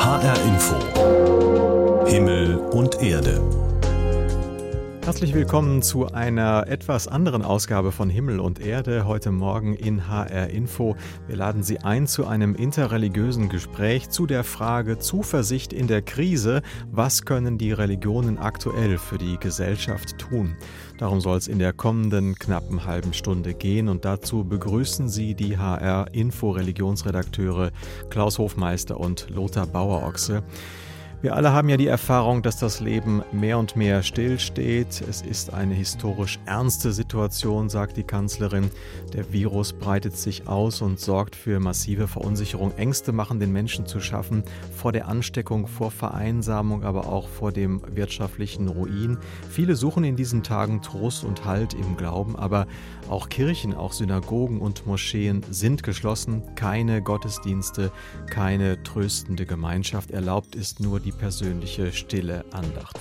HR Info. Himmel und Erde. Herzlich willkommen zu einer etwas anderen Ausgabe von Himmel und Erde heute Morgen in HR Info. Wir laden Sie ein zu einem interreligiösen Gespräch zu der Frage Zuversicht in der Krise. Was können die Religionen aktuell für die Gesellschaft tun? Darum soll es in der kommenden knappen halben Stunde gehen und dazu begrüßen Sie die HR Info Religionsredakteure Klaus Hofmeister und Lothar Bauer-Ochse. Wir alle haben ja die Erfahrung, dass das Leben mehr und mehr stillsteht. Es ist eine historisch ernste Situation, sagt die Kanzlerin. Der Virus breitet sich aus und sorgt für massive Verunsicherung. Ängste machen den Menschen zu schaffen vor der Ansteckung, vor Vereinsamung, aber auch vor dem wirtschaftlichen Ruin. Viele suchen in diesen Tagen Trost und Halt im Glauben, aber auch Kirchen, auch Synagogen und Moscheen sind geschlossen. Keine Gottesdienste, keine tröstende Gemeinschaft. Erlaubt ist nur die persönliche stille Andacht.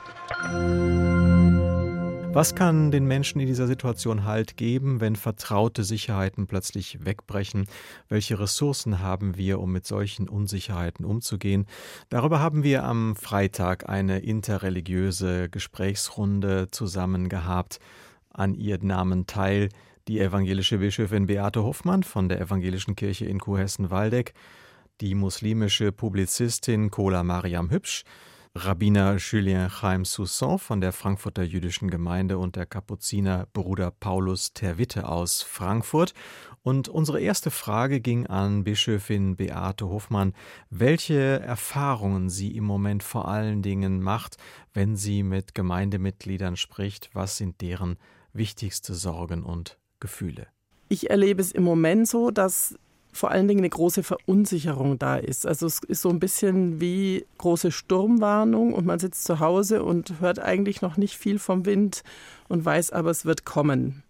Was kann den Menschen in dieser Situation Halt geben, wenn vertraute Sicherheiten plötzlich wegbrechen? Welche Ressourcen haben wir, um mit solchen Unsicherheiten umzugehen? Darüber haben wir am Freitag eine interreligiöse Gesprächsrunde zusammen gehabt. An ihr nahmen teil die evangelische Bischöfin Beate Hoffmann von der Evangelischen Kirche in Kurhessen-Waldeck, die muslimische Publizistin Kola Mariam Hübsch, Rabbiner Julien Chaim Soussan von der Frankfurter Jüdischen Gemeinde und der Kapuziner Bruder Paulus Terwitte aus Frankfurt. Und unsere erste Frage ging an Bischöfin Beate Hoffmann, welche Erfahrungen sie im Moment vor allen Dingen macht, wenn sie mit Gemeindemitgliedern spricht. Was sind deren wichtigste Sorgen und Gefühle? Ich erlebe es im Moment so, dass vor allen Dingen eine große Verunsicherung da ist. Also es ist so ein bisschen wie große Sturmwarnung und man sitzt zu Hause und hört eigentlich noch nicht viel vom Wind und weiß aber, es wird kommen.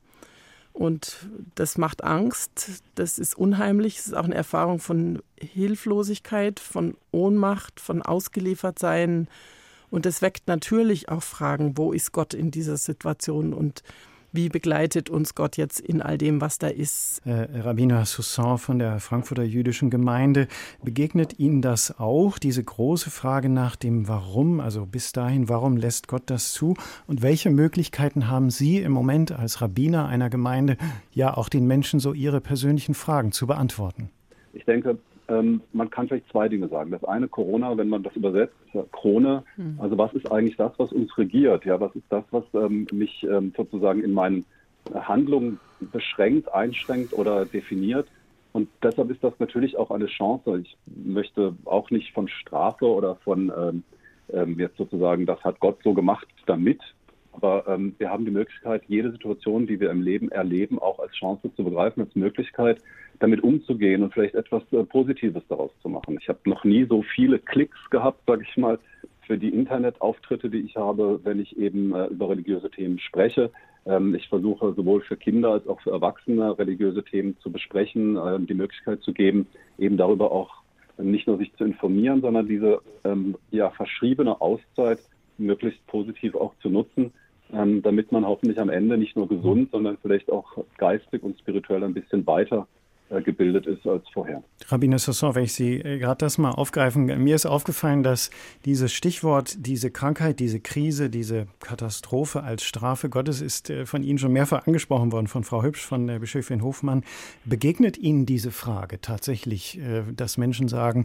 Und das macht Angst, das ist unheimlich, es ist auch eine Erfahrung von Hilflosigkeit, von Ohnmacht, von Ausgeliefertsein. Und das weckt natürlich auch Fragen, wo ist Gott in dieser Situation und wie begleitet uns Gott jetzt in all dem, was da ist? Rabbiner Soussan von der Frankfurter Jüdischen Gemeinde, begegnet Ihnen das auch, diese große Frage nach dem Warum, also bis dahin, warum lässt Gott das zu? Und welche Möglichkeiten haben Sie im Moment als Rabbiner einer Gemeinde, ja auch den Menschen so ihre persönlichen Fragen zu beantworten? Ich denke, man kann vielleicht zwei Dinge sagen. Das eine, Corona, wenn man das übersetzt, Krone, also was ist eigentlich das, was uns regiert? Ja, was ist das, was mich sozusagen in meinen Handlungen beschränkt, einschränkt oder definiert? Und deshalb ist das natürlich auch eine Chance. Ich möchte auch nicht von Strafe oder von jetzt sozusagen, das hat Gott so gemacht, damit. Aber wir haben die Möglichkeit, jede Situation, die wir im Leben erleben, auch als Chance zu begreifen, als Möglichkeit, damit umzugehen und vielleicht etwas Positives daraus zu machen. Ich habe noch nie so viele Klicks gehabt, sage ich mal, für die Internetauftritte, die ich habe, wenn ich eben über religiöse Themen spreche. Ich versuche sowohl für Kinder als auch für Erwachsene religiöse Themen zu besprechen, die Möglichkeit zu geben, eben darüber auch nicht nur sich zu informieren, sondern diese verschriebene Auszeit möglichst positiv auch zu nutzen, damit man hoffentlich am Ende nicht nur gesund, sondern vielleicht auch geistig und spirituell ein bisschen weiter gebildet ist als vorher. Rabbiner Soussan, wenn ich Sie gerade das mal aufgreifen, mir ist aufgefallen, dass dieses Stichwort, diese Krankheit, diese Krise, diese Katastrophe als Strafe Gottes ist von Ihnen schon mehrfach angesprochen worden, von Frau Hübsch, von der Bischöfin Hofmann. Begegnet Ihnen diese Frage tatsächlich, dass Menschen sagen,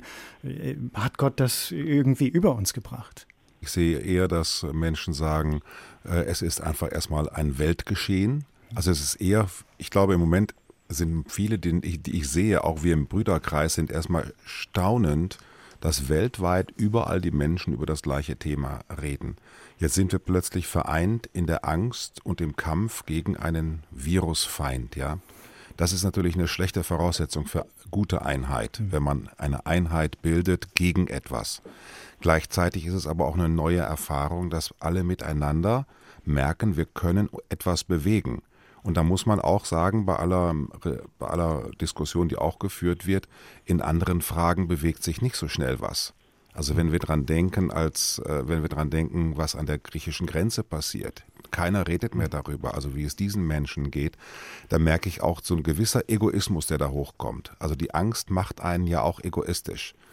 hat Gott das irgendwie über uns gebracht? Ich sehe eher, dass Menschen sagen, es ist einfach erstmal ein Weltgeschehen. Also es ist eher, ich glaube im Moment sind viele, die ich sehe, auch wir im Brüderkreis, sind erstmal staunend, dass weltweit überall die Menschen über das gleiche Thema reden. Jetzt sind wir plötzlich vereint in der Angst und im Kampf gegen einen Virusfeind, ja. Das ist natürlich eine schlechte Voraussetzung für gute Einheit, wenn man eine Einheit bildet gegen etwas. Gleichzeitig ist es aber auch eine neue Erfahrung, dass alle miteinander merken, wir können etwas bewegen. Und da muss man auch sagen, bei aller Diskussion, die auch geführt wird, in anderen Fragen bewegt sich nicht so schnell was. Also wenn wir dran denken, was an der griechischen Grenze passiert, keiner redet mehr darüber, also wie es diesen Menschen geht, da merke ich auch so ein gewisser Egoismus, der da hochkommt. Also die Angst macht einen ja auch egoistisch.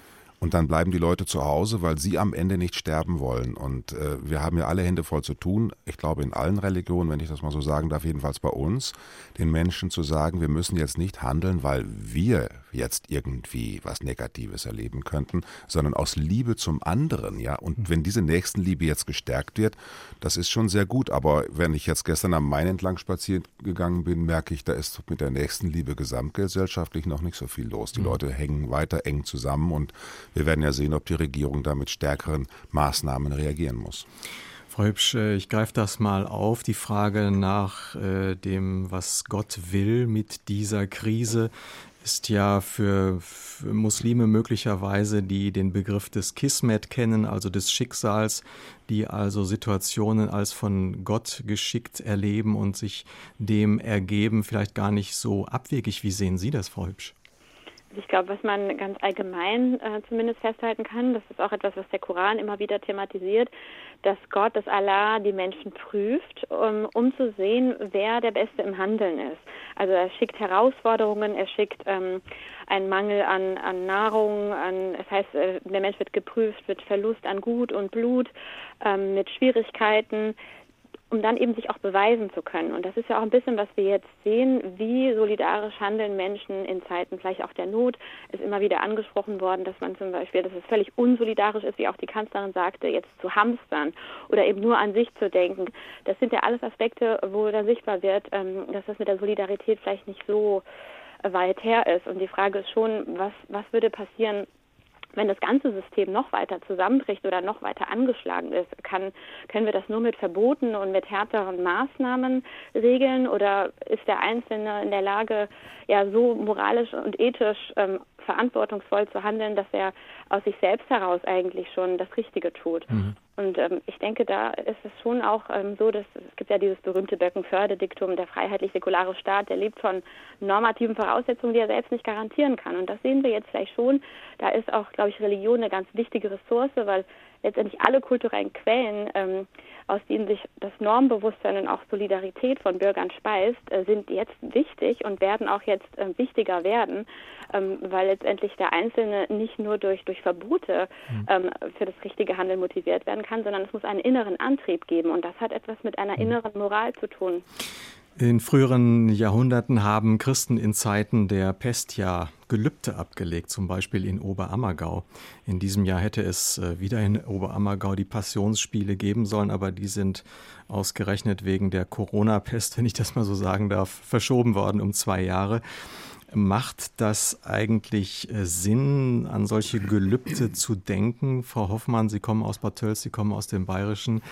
Und dann bleiben die Leute zu Hause, weil sie am Ende nicht sterben wollen. Und wir haben ja alle Hände voll zu tun, ich glaube in allen Religionen, wenn ich das mal so sagen darf, jedenfalls bei uns, den Menschen zu sagen, wir müssen jetzt nicht handeln, weil wir jetzt irgendwie was Negatives erleben könnten, sondern aus Liebe zum anderen. Ja. Und wenn diese Nächstenliebe jetzt gestärkt wird, das ist schon sehr gut. Aber wenn ich jetzt gestern am Main entlang spazieren gegangen bin, merke ich, da ist mit der Nächstenliebe gesamtgesellschaftlich noch nicht so viel los. Die Leute hängen weiter eng zusammen und wir werden ja sehen, ob die Regierung da mit stärkeren Maßnahmen reagieren muss. Frau Hübsch, ich greife das mal auf, die Frage nach dem, was Gott will mit dieser Krise, ist ja für Muslime möglicherweise, die den Begriff des Kismet kennen, also des Schicksals, die also Situationen als von Gott geschickt erleben und sich dem ergeben, vielleicht gar nicht so abwegig. Wie sehen Sie das, Frau Hübsch? Ich glaube, was man ganz allgemein zumindest festhalten kann, das ist auch etwas, was der Koran immer wieder thematisiert, dass Gott, dass Allah die Menschen prüft, um zu sehen, wer der Beste im Handeln ist. Also er schickt Herausforderungen, er schickt einen Mangel an Nahrung, das heißt, der Mensch wird geprüft mit Verlust an Gut und Blut, mit Schwierigkeiten, um dann eben sich auch beweisen zu können. Und das ist ja auch ein bisschen, was wir jetzt sehen, wie solidarisch handeln Menschen in Zeiten vielleicht auch der Not. Ist immer wieder angesprochen worden, dass man zum Beispiel, dass es völlig unsolidarisch ist, wie auch die Kanzlerin sagte, jetzt zu hamstern oder eben nur an sich zu denken. Das sind ja alles Aspekte, wo dann sichtbar wird, dass das mit der Solidarität vielleicht nicht so weit her ist. Und die Frage ist schon, was würde passieren, wenn das ganze System noch weiter zusammenbricht oder noch weiter angeschlagen ist? Können wir das nur mit Verboten und mit härteren Maßnahmen regeln oder ist der Einzelne in der Lage, ja so moralisch und ethisch verantwortungsvoll zu handeln, dass er aus sich selbst heraus eigentlich schon das Richtige tut? Mhm. Und ich denke, da ist es schon auch so, dass es gibt ja dieses berühmte Böckenförde-Diktum, der freiheitlich-säkulare Staat, der lebt von normativen Voraussetzungen, die er selbst nicht garantieren kann. Und das sehen wir jetzt vielleicht schon. Da ist auch, glaube ich, Religion eine ganz wichtige Ressource, weil letztendlich alle kulturellen Quellen, aus denen sich das Normbewusstsein und auch Solidarität von Bürgern speist, sind jetzt wichtig und werden auch jetzt wichtiger werden, weil letztendlich der Einzelne nicht nur durch Verbote für das richtige Handeln motiviert werden kann, sondern es muss einen inneren Antrieb geben und das hat etwas mit einer inneren Moral zu tun. In früheren Jahrhunderten haben Christen in Zeiten der Pest ja Gelübde abgelegt, zum Beispiel in Oberammergau. In diesem Jahr hätte es wieder in Oberammergau die Passionsspiele geben sollen, aber die sind ausgerechnet wegen der Corona-Pest, wenn ich das mal so sagen darf, verschoben worden um 2 Jahre. Macht das eigentlich Sinn, an solche Gelübde zu denken? Frau Hoffmann, Sie kommen aus Bad Tölz, Sie kommen aus dem Bayerischen.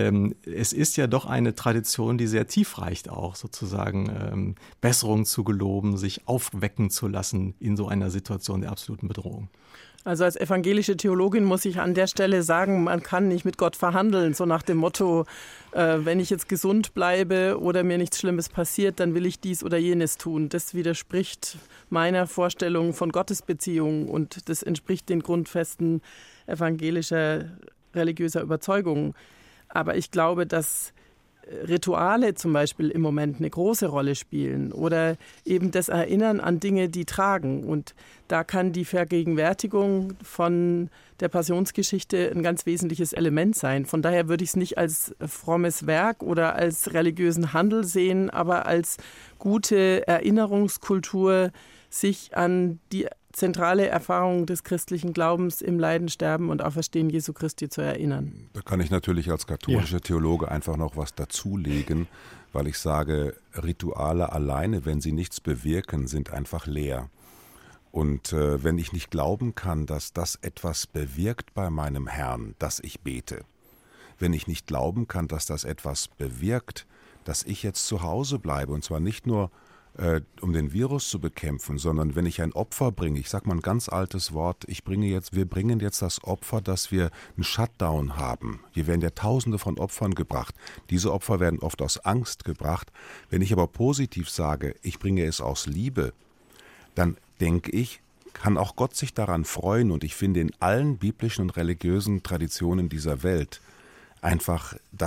Es ist ja doch eine Tradition, die sehr tief reicht auch, sozusagen Besserung zu geloben, sich aufwecken zu lassen in so einer Situation der absoluten Bedrohung. Also als evangelische Theologin muss ich an der Stelle sagen, man kann nicht mit Gott verhandeln, so nach dem Motto, wenn ich jetzt gesund bleibe oder mir nichts Schlimmes passiert, dann will ich dies oder jenes tun. Das widerspricht meiner Vorstellung von Gottesbeziehung und das entspricht den Grundfesten evangelischer religiöser Überzeugungen. Aber ich glaube, dass Rituale zum Beispiel im Moment eine große Rolle spielen oder eben das Erinnern an Dinge, die tragen. Und da kann die Vergegenwärtigung von der Passionsgeschichte ein ganz wesentliches Element sein. Von daher würde ich es nicht als frommes Werk oder als religiösen Handel sehen, aber als gute Erinnerungskultur, sich an die zentrale Erfahrung des christlichen Glaubens im Leiden, Sterben und Auferstehen Jesu Christi zu erinnern. Da kann ich natürlich als katholischer Theologe einfach noch was dazulegen, weil ich sage, Rituale alleine, wenn sie nichts bewirken, sind einfach leer. Und wenn ich nicht glauben kann, dass das etwas bewirkt bei meinem Herrn, dass ich bete, wenn ich nicht glauben kann, dass das etwas bewirkt, dass ich jetzt zu Hause bleibe, und zwar nicht nur um den Virus zu bekämpfen, sondern wenn ich ein Opfer bringe, ich sage mal ein ganz altes Wort, wir bringen jetzt das Opfer, dass wir einen Shutdown haben. Hier werden ja Tausende von Opfern gebracht. Diese Opfer werden oft aus Angst gebracht. Wenn ich aber positiv sage, ich bringe es aus Liebe, dann denke ich, kann auch Gott sich daran freuen. Und ich finde in allen biblischen und religiösen Traditionen dieser Welt einfach, dass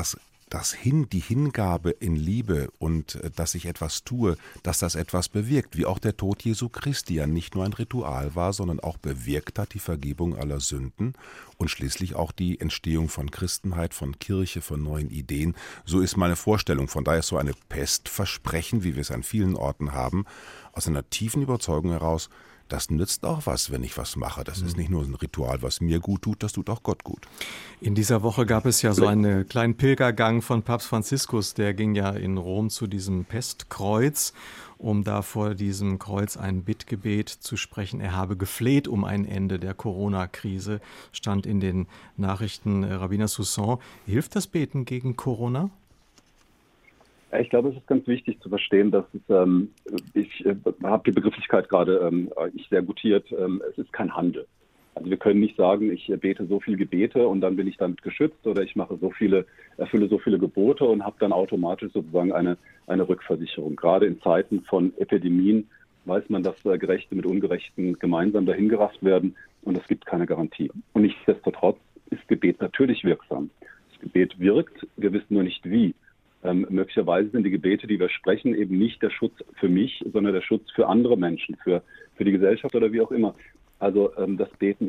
die Hingabe in Liebe und dass ich etwas tue, dass das etwas bewirkt, wie auch der Tod Jesu Christi ja nicht nur ein Ritual war, sondern auch bewirkt hat die Vergebung aller Sünden und schließlich auch die Entstehung von Christenheit, von Kirche, von neuen Ideen. So ist meine Vorstellung. Von daher ist so eine Pestversprechen, wie wir es an vielen Orten haben, aus einer tiefen Überzeugung heraus, das nützt auch was, wenn ich was mache. Das ist nicht nur ein Ritual, was mir gut tut, das tut auch Gott gut. In dieser Woche gab es ja so einen kleinen Pilgergang von Papst Franziskus. Der ging ja in Rom zu diesem Pestkreuz, um da vor diesem Kreuz ein Bittgebet zu sprechen. Er habe gefleht um ein Ende der Corona-Krise, stand in den Nachrichten. Rabbiner Soussan, hilft das Beten gegen Corona? Ich glaube, es ist ganz wichtig zu verstehen, dass ich habe die Begrifflichkeit gerade sehr gutiert, es ist kein Handel. Also wir können nicht sagen, ich bete so viele Gebete und dann bin ich damit geschützt oder ich erfülle so viele Gebote und habe dann automatisch sozusagen eine Rückversicherung. Gerade in Zeiten von Epidemien weiß man, dass Gerechte mit Ungerechten gemeinsam dahingerafft werden und es gibt keine Garantie. Und nichtsdestotrotz ist Gebet natürlich wirksam. Das Gebet wirkt, wir wissen nur nicht wie. Möglicherweise sind die Gebete, die wir sprechen, eben nicht der Schutz für mich, sondern der Schutz für andere Menschen, für die Gesellschaft oder wie auch immer. Also das Beten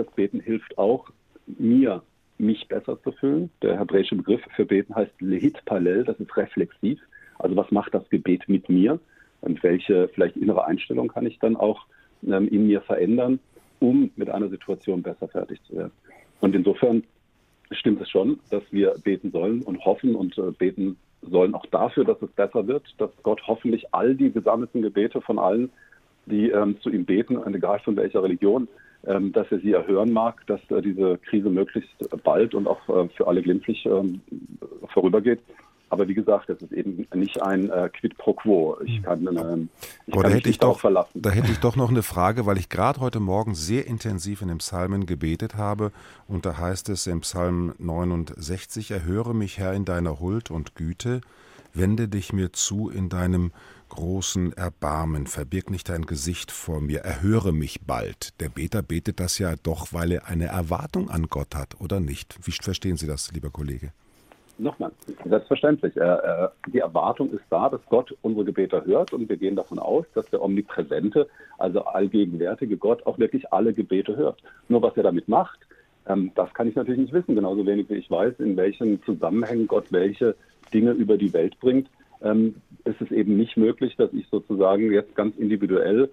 hilft auch mir, mich besser zu fühlen. Der hebräische Begriff für Beten heißt Lehitpalel, das ist reflexiv. Also was macht das Gebet mit mir und welche vielleicht innere Einstellung kann ich dann auch in mir verändern, um mit einer Situation besser fertig zu werden. Und insofern stimmt es schon, dass wir beten sollen und hoffen und beten sollen auch dafür, dass es besser wird, dass Gott hoffentlich all die gesammelten Gebete von allen, die zu ihm beten, egal von welcher Religion, dass er sie erhören mag, dass diese Krise möglichst bald und auch für alle glimpflich vorübergeht. Aber wie gesagt, das ist eben nicht ein Quid pro quo. Ich kann mich nicht darauf verlassen. Da hätte ich doch noch eine Frage, weil ich gerade heute Morgen sehr intensiv in den Psalmen gebetet habe. Und da heißt es im Psalm 69, erhöre mich, Herr, in deiner Huld und Güte, wende dich mir zu in deinem großen Erbarmen, verbirg nicht dein Gesicht vor mir, erhöre mich bald. Der Beter betet das ja doch, weil er eine Erwartung an Gott hat, oder nicht? Wie verstehen Sie das, lieber Kollege? Nochmal, selbstverständlich. Die Erwartung ist da, dass Gott unsere Gebete hört und wir gehen davon aus, dass der omnipräsente, also allgegenwärtige Gott auch wirklich alle Gebete hört. Nur was er damit macht, das kann ich natürlich nicht wissen, genauso wenig wie ich weiß, in welchen Zusammenhängen Gott welche Dinge über die Welt bringt. Ist es eben nicht möglich, dass ich sozusagen jetzt ganz individuell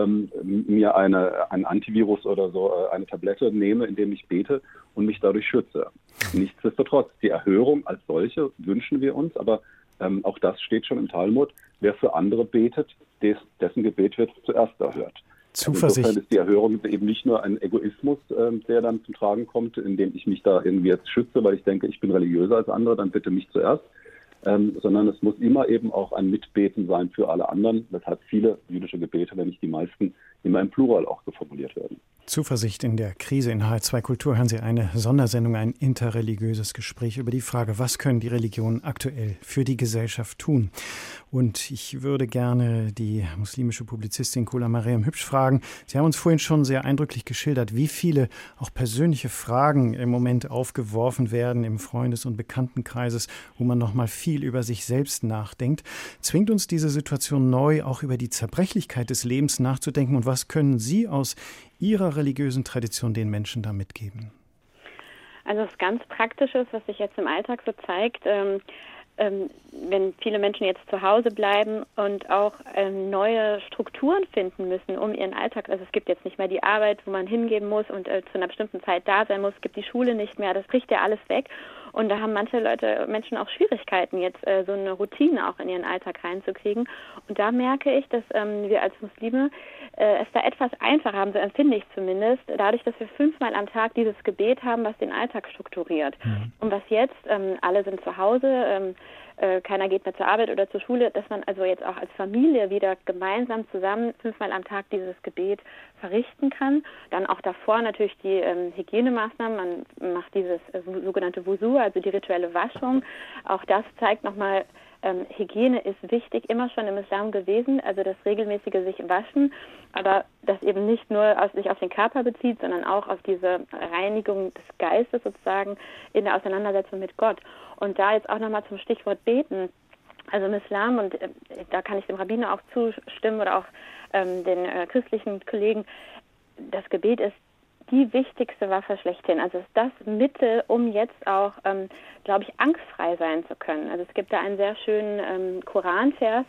mir ein Antivirus oder so eine Tablette nehme, indem ich bete und mich dadurch schütze. Nichtsdestotrotz, die Erhörung als solche wünschen wir uns, aber auch das steht schon im Talmud. Wer für andere betet, dessen Gebet wird zuerst erhört. Zuversicht. Insofern ist die Erhörung eben nicht nur ein Egoismus, der dann zum Tragen kommt, indem ich mich da irgendwie jetzt schütze, weil ich denke, ich bin religiöser als andere, dann bitte mich zuerst. Sondern es muss immer eben auch ein Mitbeten sein für alle anderen, weshalb viele jüdische Gebete, wenn nicht die meisten, immer im Plural auch geformuliert werden. Zuversicht in der Krise. In HR2 Kultur hören Sie eine Sondersendung, ein interreligiöses Gespräch über die Frage, was können die Religionen aktuell für die Gesellschaft tun? Und ich würde gerne die muslimische Publizistin Kula Mariam Hübsch fragen. Sie haben uns vorhin schon sehr eindrücklich geschildert, wie viele auch persönliche Fragen im Moment aufgeworfen werden im Freundes- und Bekanntenkreises, wo man noch mal viel über sich selbst nachdenkt. Zwingt uns diese Situation neu, auch über die Zerbrechlichkeit des Lebens nachzudenken? Und was können Sie aus Ihrer religiösen Tradition den Menschen da mitgeben? Also das ganz Praktische, was sich jetzt im Alltag so zeigt, wenn viele Menschen jetzt zu Hause bleiben und auch neue Strukturen finden müssen, um ihren Alltag, also es gibt jetzt nicht mehr die Arbeit, wo man hingehen muss und zu einer bestimmten Zeit da sein muss, es gibt die Schule nicht mehr, das bricht ja alles weg. Und da haben manche Menschen auch Schwierigkeiten, jetzt so eine Routine auch in ihren Alltag reinzukriegen. Und da merke ich, dass wir als Muslime es da etwas einfacher haben, so empfinde ich zumindest, dadurch, dass wir 5-mal am Tag dieses Gebet haben, was den Alltag strukturiert. Und was jetzt, alle sind zu Hause, keiner geht mehr zur Arbeit oder zur Schule, dass man also jetzt auch als Familie wieder gemeinsam zusammen 5-mal am Tag dieses Gebet verrichten kann. Dann auch davor natürlich die Hygienemaßnahmen. Man macht dieses sogenannte Wusu, also die rituelle Waschung. Auch das zeigt nochmal, Hygiene ist wichtig, immer schon im Islam gewesen, also das regelmäßige sich waschen, aber das eben nicht nur sich auf den Körper bezieht, sondern auch auf diese Reinigung des Geistes sozusagen in der Auseinandersetzung mit Gott. Und da jetzt auch nochmal zum Stichwort Beten, also im Islam, und da kann ich dem Rabbiner auch zustimmen oder auch den christlichen Kollegen, das Gebet ist die wichtigste Waffe schlechthin. Also es ist das Mittel, um jetzt auch, glaube ich, angstfrei sein zu können. Also es gibt da einen sehr schönen Koranvers,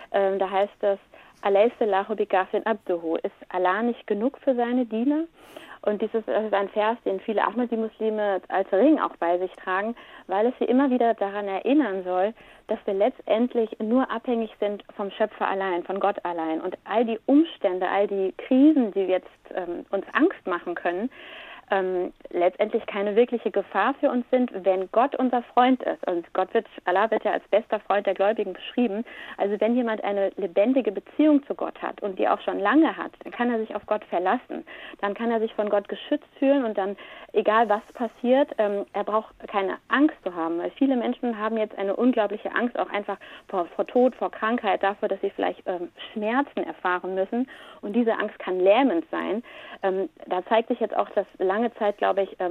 da heißt es, Alaysa lahu bigafin abduhu, ist Allah nicht genug für seine Diener? Und das ist ein Vers, den viele Ahmadi-Muslime als Ring auch bei sich tragen, weil es sie immer wieder daran erinnern soll, dass wir letztendlich nur abhängig sind vom Schöpfer allein, von Gott allein. Und all die Umstände, all die Krisen, die jetzt uns Angst machen können, letztendlich keine wirkliche Gefahr für uns sind, wenn Gott unser Freund ist. Und Allah wird ja als bester Freund der Gläubigen beschrieben. Also wenn jemand eine lebendige Beziehung zu Gott hat und die auch schon lange hat, dann kann er sich auf Gott verlassen. Dann kann er sich von Gott geschützt fühlen und dann, egal was passiert, er braucht keine Angst zu haben. Weil viele Menschen haben jetzt eine unglaubliche Angst, auch einfach vor Tod, vor Krankheit, davor, dass sie vielleicht Schmerzen erfahren müssen. Und diese Angst kann lähmend sein. Da zeigt sich jetzt auch, dass lange Zeit, glaube ich,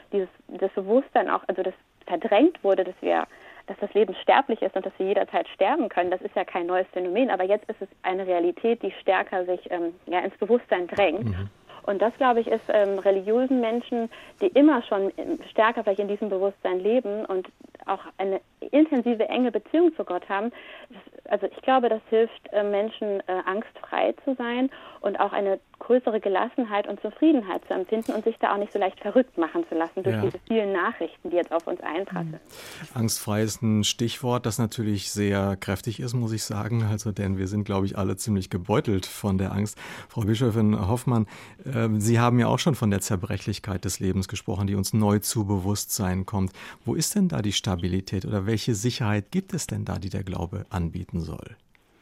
das Bewusstsein auch, also das verdrängt wurde, dass das Leben sterblich ist und dass wir jederzeit sterben können. Das ist ja kein neues Phänomen, aber jetzt ist es eine Realität, die stärker sich ins Bewusstsein drängt. Mhm. Und das, glaube ich, ist religiösen Menschen, die immer schon stärker vielleicht in diesem Bewusstsein leben und auch eine intensive, enge Beziehung zu Gott haben. Also ich glaube, das hilft Menschen, angstfrei zu sein und auch eine größere Gelassenheit und Zufriedenheit zu empfinden und sich da auch nicht so leicht verrückt machen zu lassen durch diese vielen Nachrichten, die jetzt auf uns einprasseln. Angstfrei ist ein Stichwort, das natürlich sehr kräftig ist, muss ich sagen. Also, denn wir sind, glaube ich, alle ziemlich gebeutelt von der Angst. Frau Bischöfin Hoffmann, Sie haben ja auch schon von der Zerbrechlichkeit des Lebens gesprochen, die uns neu zu Bewusstsein kommt. Wo ist denn da die Stabilität oder welche Sicherheit gibt es denn da, die der Glaube anbieten soll?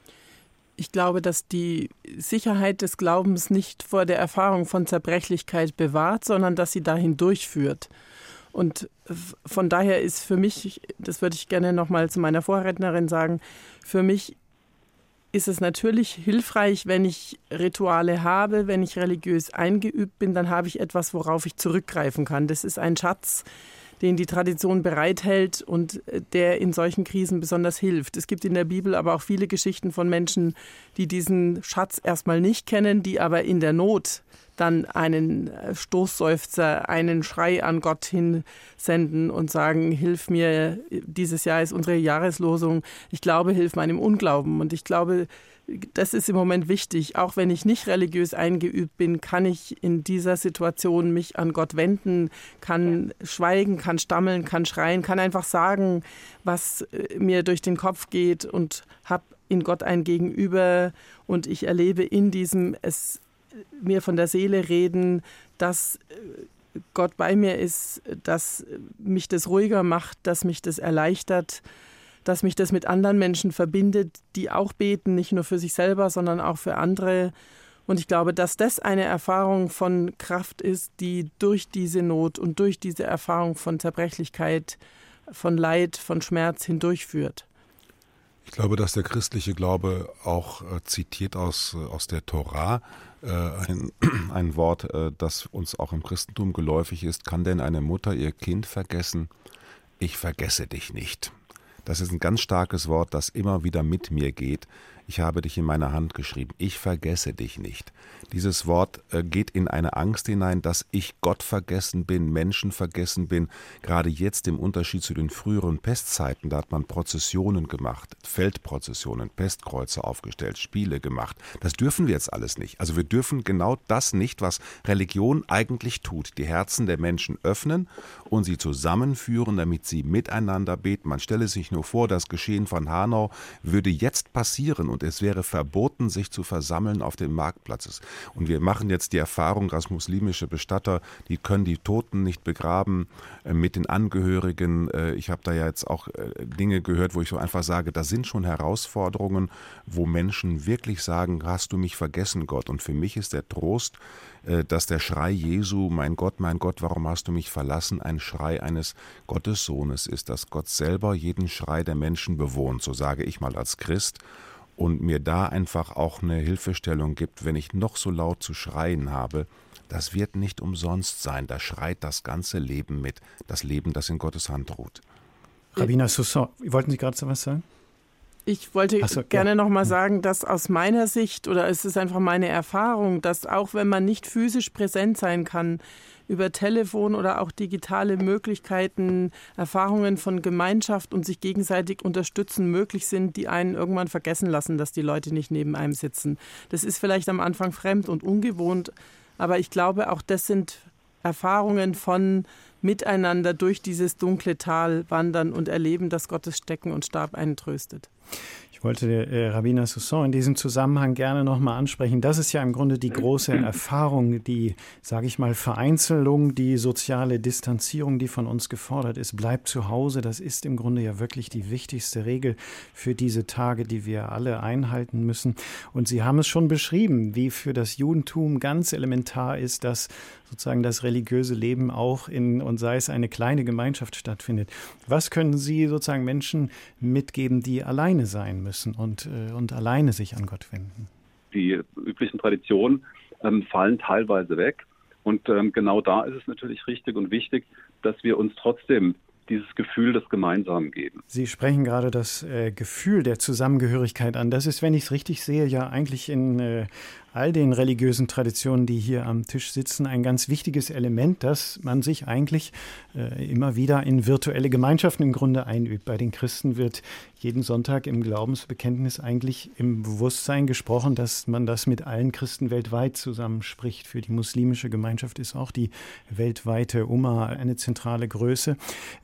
Ich glaube, dass die Sicherheit des Glaubens nicht vor der Erfahrung von Zerbrechlichkeit bewahrt, sondern dass sie dahin durchführt. Und von daher ist für mich, das würde ich gerne noch mal zu meiner Vorrednerin sagen, für mich ist es natürlich hilfreich, wenn ich Rituale habe, wenn ich religiös eingeübt bin, dann habe ich etwas, worauf ich zurückgreifen kann. Das ist ein Schatz, den die Tradition bereithält und der in solchen Krisen besonders hilft. Es gibt in der Bibel aber auch viele Geschichten von Menschen, die diesen Schatz erstmal nicht kennen, die aber in der Not dann einen Stoßseufzer, einen Schrei an Gott hinsenden und sagen, hilf mir, dieses Jahr ist unsere Jahreslosung, ich glaube, hilf meinem Unglauben. Und ich glaube, das ist im Moment wichtig. Auch wenn ich nicht religiös eingeübt bin, kann ich in dieser Situation mich an Gott wenden, kann schweigen, kann stammeln, kann schreien, kann einfach sagen, was mir durch den Kopf geht und habe in Gott ein Gegenüber und ich erlebe in diesem mir von der Seele reden, dass Gott bei mir ist, dass mich das ruhiger macht, dass mich das erleichtert, dass mich das mit anderen Menschen verbindet, die auch beten, nicht nur für sich selber, sondern auch für andere. Und ich glaube, dass das eine Erfahrung von Kraft ist, die durch diese Not und durch diese Erfahrung von Zerbrechlichkeit, von Leid, von Schmerz hindurchführt. Ich glaube, dass der christliche Glaube auch zitiert aus der Tora, ein Wort, das uns auch im Christentum geläufig ist. Kann denn eine Mutter ihr Kind vergessen? Ich vergesse dich nicht. Das ist ein ganz starkes Wort, das immer wieder mit mir geht. Ich habe dich in meine Hand geschrieben. Ich vergesse dich nicht. Dieses Wort geht in eine Angst hinein, dass ich Gott vergessen bin, Menschen vergessen bin. Gerade jetzt im Unterschied zu den früheren Pestzeiten, da hat man Prozessionen gemacht, Feldprozessionen, Pestkreuze aufgestellt, Spiele gemacht. Das dürfen wir jetzt alles nicht. Also wir dürfen genau das nicht, was Religion eigentlich tut. Die Herzen der Menschen öffnen und sie zusammenführen, damit sie miteinander beten. Man stelle sich nur vor, das Geschehen von Hanau würde jetzt passieren und und es wäre verboten, sich zu versammeln auf dem Marktplatz. Und wir machen jetzt die Erfahrung, dass muslimische Bestatter, die können die Toten nicht begraben mit den Angehörigen. Ich habe da ja jetzt auch Dinge gehört, wo ich so einfach sage, das sind schon Herausforderungen, wo Menschen wirklich sagen, hast du mich vergessen, Gott? Und für mich ist der Trost, dass der Schrei Jesu, mein Gott, warum hast du mich verlassen, ein Schrei eines Gottessohnes ist, dass Gott selber jeden Schrei der Menschen bewohnt, so sage ich mal als Christ, und mir da einfach auch eine Hilfestellung gibt, wenn ich noch so laut zu schreien habe. Das wird nicht umsonst sein, da schreit das ganze Leben mit, das Leben, das in Gottes Hand ruht. Rabbiner Soussan, wollten Sie gerade so was sagen? Ich wollte gerne noch mal sagen, dass aus meiner Sicht, oder es ist einfach meine Erfahrung, dass auch wenn man nicht physisch präsent sein kann, über Telefon oder auch digitale Möglichkeiten, Erfahrungen von Gemeinschaft und sich gegenseitig unterstützen möglich sind, die einen irgendwann vergessen lassen, dass die Leute nicht neben einem sitzen. Das ist vielleicht am Anfang fremd und ungewohnt, aber ich glaube, auch das sind Erfahrungen von miteinander durch dieses dunkle Tal wandern und erleben, dass Gottes Stecken und Stab einen tröstet. Ich wollte Rabbiner Soussan in diesem Zusammenhang gerne nochmal ansprechen. Das ist ja im Grunde die große Erfahrung, die, sage ich mal, Vereinzelung, die soziale Distanzierung, die von uns gefordert ist. Bleibt zu Hause, das ist im Grunde ja wirklich die wichtigste Regel für diese Tage, die wir alle einhalten müssen. Und Sie haben es schon beschrieben, wie für das Judentum ganz elementar ist, dass sozusagen das religiöse Leben auch und sei es eine kleine Gemeinschaft stattfindet. Was können Sie sozusagen Menschen mitgeben, die alleine sein müssen und alleine sich an Gott wenden? Die üblichen Traditionen fallen teilweise weg. Und genau da ist es natürlich richtig und wichtig, dass wir uns trotzdem dieses Gefühl des Gemeinsamen geben. Sie sprechen gerade das Gefühl der Zusammengehörigkeit an. Das ist, wenn ich es richtig sehe, ja eigentlich in all den religiösen Traditionen, die hier am Tisch sitzen, ein ganz wichtiges Element, dass man sich eigentlich immer wieder in virtuelle Gemeinschaften im Grunde einübt. Bei den Christen wird jeden Sonntag im Glaubensbekenntnis eigentlich im Bewusstsein gesprochen, dass man das mit allen Christen weltweit zusammenspricht. Für die muslimische Gemeinschaft ist auch die weltweite Umma eine zentrale Größe.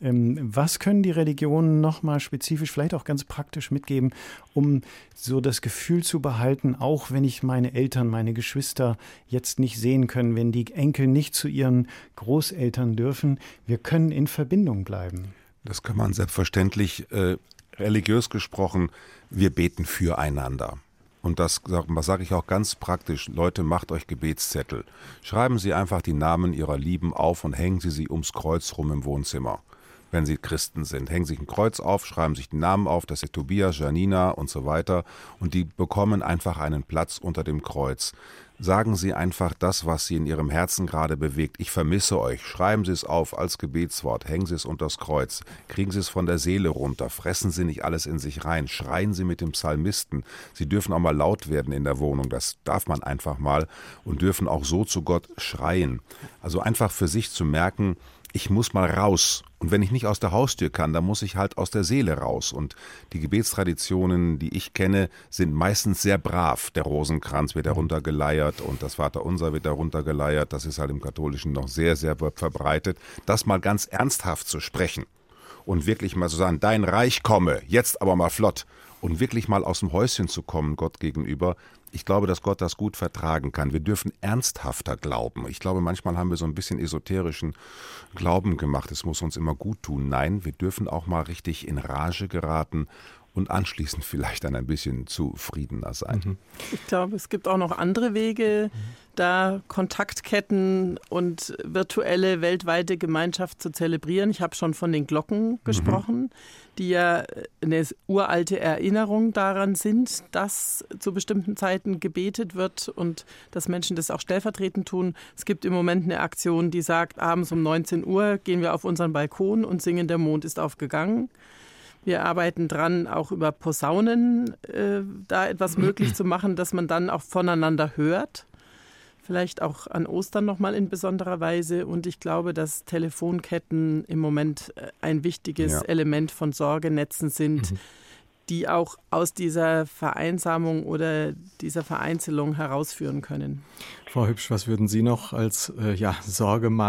Was können die Religionen nochmal spezifisch, vielleicht auch ganz praktisch mitgeben, um so das Gefühl zu behalten, auch wenn ich meine Eltern, meine Geschwister jetzt nicht sehen können, wenn die Enkel nicht zu ihren Großeltern dürfen, wir können in Verbindung bleiben? Das kann man selbstverständlich, religiös gesprochen, wir beten füreinander. Und das sage ich auch ganz praktisch, Leute, macht euch Gebetszettel. Schreiben Sie einfach die Namen Ihrer Lieben auf und hängen Sie ums Kreuz rum im Wohnzimmer. Wenn Sie Christen sind, hängen sich ein Kreuz auf, schreiben sich die Namen auf, das ist Tobias, Janina und so weiter, und die bekommen einfach einen Platz unter dem Kreuz. Sagen Sie einfach das, was Sie in Ihrem Herzen gerade bewegt. Ich vermisse euch. Schreiben Sie es auf als Gebetswort. Hängen Sie es unters Kreuz. Kriegen Sie es von der Seele runter. Fressen Sie nicht alles in sich rein. Schreien Sie mit dem Psalmisten. Sie dürfen auch mal laut werden in der Wohnung. Das darf man einfach mal. Und dürfen auch so zu Gott schreien. Also einfach für sich zu merken, ich muss mal raus. Und wenn ich nicht aus der Haustür kann, dann muss ich halt aus der Seele raus. Und die Gebetstraditionen, die ich kenne, sind meistens sehr brav. Der Rosenkranz wird darunter geleiert und das Vaterunser wird darunter geleiert. Das ist halt im Katholischen noch sehr, sehr verbreitet. Das mal ganz ernsthaft zu sprechen und wirklich mal zu sagen, dein Reich komme, jetzt aber mal flott. Und wirklich mal aus dem Häuschen zu kommen, Gott gegenüber. Ich glaube, dass Gott das gut vertragen kann. Wir dürfen ernsthafter glauben. Ich glaube, manchmal haben wir so ein bisschen esoterischen Glauben gemacht. Es muss uns immer gut tun. Nein, wir dürfen auch mal richtig in Rage geraten und anschließend vielleicht dann ein bisschen zufriedener sein. Ich glaube, es gibt auch noch andere Wege, da Kontaktketten und virtuelle weltweite Gemeinschaft zu zelebrieren. Ich habe schon von den Glocken gesprochen, die ja eine uralte Erinnerung daran sind, dass zu bestimmten Zeiten gebetet wird und dass Menschen das auch stellvertretend tun. Es gibt im Moment eine Aktion, die sagt, abends um 19 Uhr gehen wir auf unseren Balkon und singen, der Mond ist aufgegangen. Wir arbeiten dran, auch über Posaunen da etwas möglich zu machen, dass man dann auch voneinander hört. Vielleicht auch an Ostern nochmal in besonderer Weise. Und ich glaube, dass Telefonketten im Moment ein wichtiges Element von Sorgenetzen sind, die auch aus dieser Vereinsamung oder dieser Vereinzelung herausführen können. Frau Hübsch, was würden Sie noch als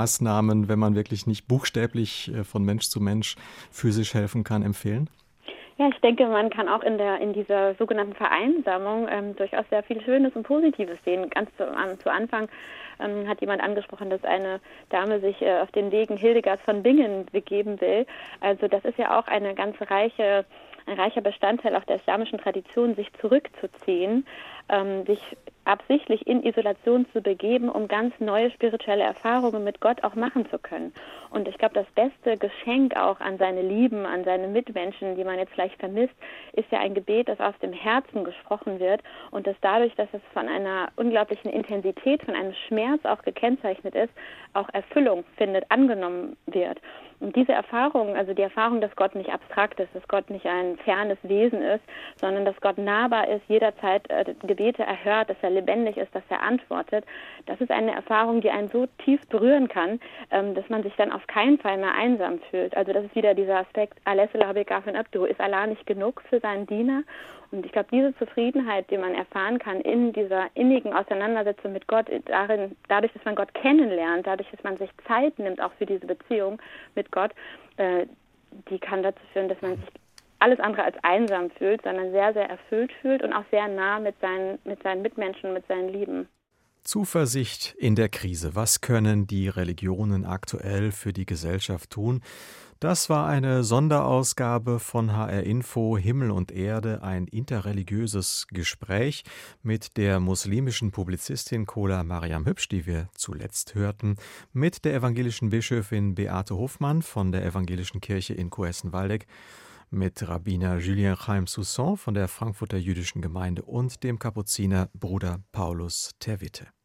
Sorgemaßnahmen, wenn man wirklich nicht buchstäblich von Mensch zu Mensch physisch helfen kann, empfehlen? Ja, ich denke, man kann auch in dieser sogenannten Vereinsamung durchaus sehr viel Schönes und Positives sehen. Ganz zu Anfang hat jemand angesprochen, dass eine Dame sich auf den Wegen Hildegards von Bingen begeben will. Also das ist ja auch ein reicher Bestandteil auch der islamischen Tradition, sich zurückzuziehen, sich absichtlich in Isolation zu begeben, um ganz neue spirituelle Erfahrungen mit Gott auch machen zu können. Und ich glaube, das beste Geschenk auch an seine Lieben, an seine Mitmenschen, die man jetzt vielleicht vermisst, ist ja ein Gebet, das aus dem Herzen gesprochen wird und das dadurch, dass es von einer unglaublichen Intensität, von einem Schmerz auch gekennzeichnet ist, auch Erfüllung findet, angenommen wird. Und diese Erfahrung, also die Erfahrung, dass Gott nicht abstrakt ist, dass Gott nicht ein fernes Wesen ist, sondern dass Gott nahbar ist, jederzeit Gebete erhört, dass er lebendig ist, dass er antwortet, das ist eine Erfahrung, die einen so tief berühren kann, dass man sich dann auf keinen Fall mehr einsam fühlt. Also das ist wieder dieser Aspekt, ist Allah nicht genug für seinen Diener? Und ich glaube, diese Zufriedenheit, die man erfahren kann in dieser innigen Auseinandersetzung mit Gott, dadurch, dass man Gott kennenlernt, dadurch, dass man sich Zeit nimmt, auch für diese Beziehung mit Gott, die kann dazu führen, dass man sich alles andere als einsam fühlt, sondern sehr, sehr erfüllt fühlt und auch sehr nah mit seinen Mitmenschen, mit seinen Lieben. Zuversicht in der Krise. Was können die Religionen aktuell für die Gesellschaft tun? Das war eine Sonderausgabe von HR Info Himmel und Erde, ein interreligiöses Gespräch mit der muslimischen Publizistin Kola Mariam Hübsch, die wir zuletzt hörten, mit der evangelischen Bischöfin Beate Hofmann von der Evangelischen Kirche in Coessen-Waldeck, mit Rabbiner Julien Chaim Soussan von der Frankfurter Jüdischen Gemeinde und dem Kapuziner Bruder Paulus Terwitte.